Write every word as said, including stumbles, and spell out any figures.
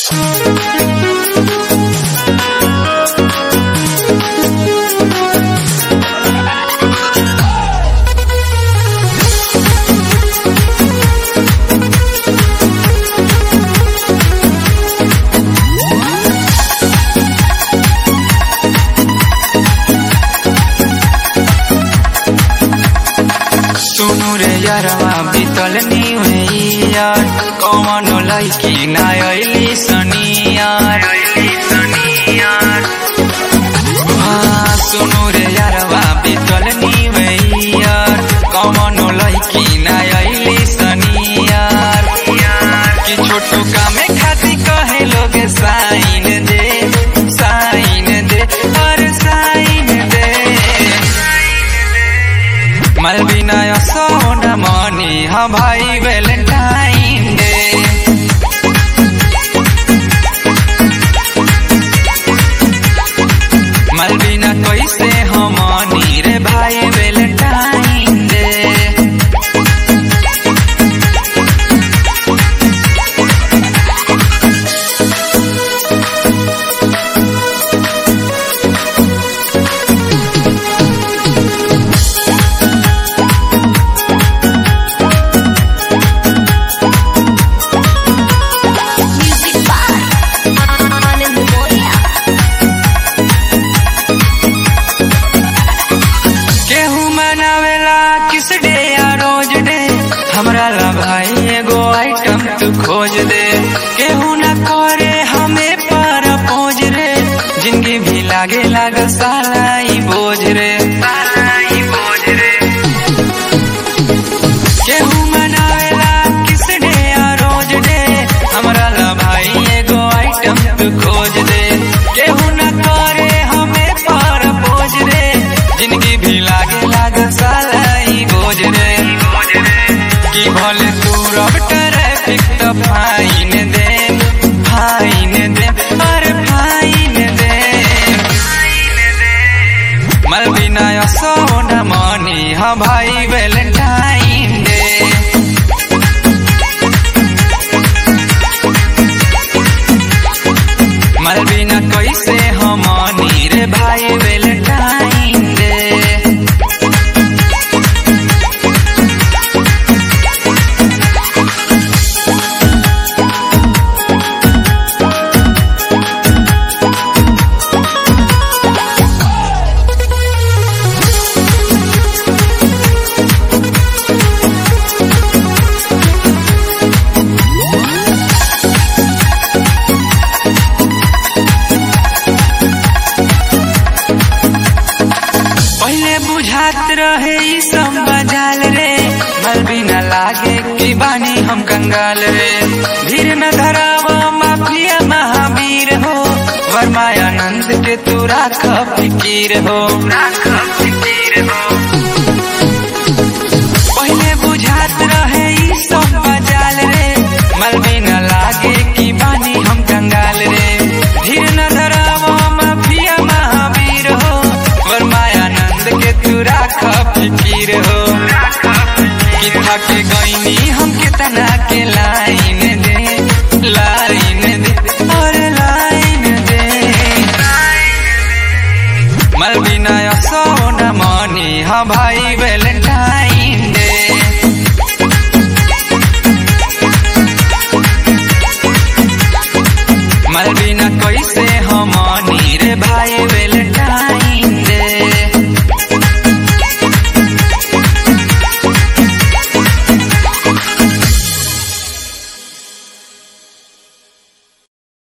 सुनु रे यारवा बीतल नियर कौन लैकी ना अइली सनियार हाँ सुनु रे यारवा बीतल नियर कौन लैकी ना अइली सनियार कि छोटू कामे खाती कहे लोग साइन दे साइन दे और साइन दे मलबिना सोना मनी हाँ भाई वैलेंटाइन डे मलबिना कैसे हम मनी रे भाई वैलेंटाइन डे हमरा ला भाई एगो आइटम तू खोज दे केहू न करे हमें पर पोज रे जिंदगी भी लागे लाग साला ई बोझ रे साला ई बोझ रे केहू मनावेला किस डे आ रोज डे हमरा ला भाई एगो आइटम तू खोज दे केहू न करे हमें पर पोज रे जिंदगी भी लागे लाग साला ई बोझ रे कि भले तू रब ट्रैफिक तो फाइन दे फाइन दे अरे फाइन दे मलबिना सोना मनी हाँ भाई वैलेंटाइन डे मलबिना कैसे हम मनी रे भाई वैलेंटाइन डे बुझात रहे ई सब बजाल रे मलबिना लागे कि बानी हम कंगाल रे धीर न धरावा माफिया महावीर हो वर्मायानंद के तू राख फिकीर हो राख फिकीर हो पहले बुझात रहे ई सब बजाल रे मलबिना लागे कि बानी हम कंगाल रे धीर न धरावा माफिया महावीर हो वर्मायानंद के तू राख फिकीर हो कि थाके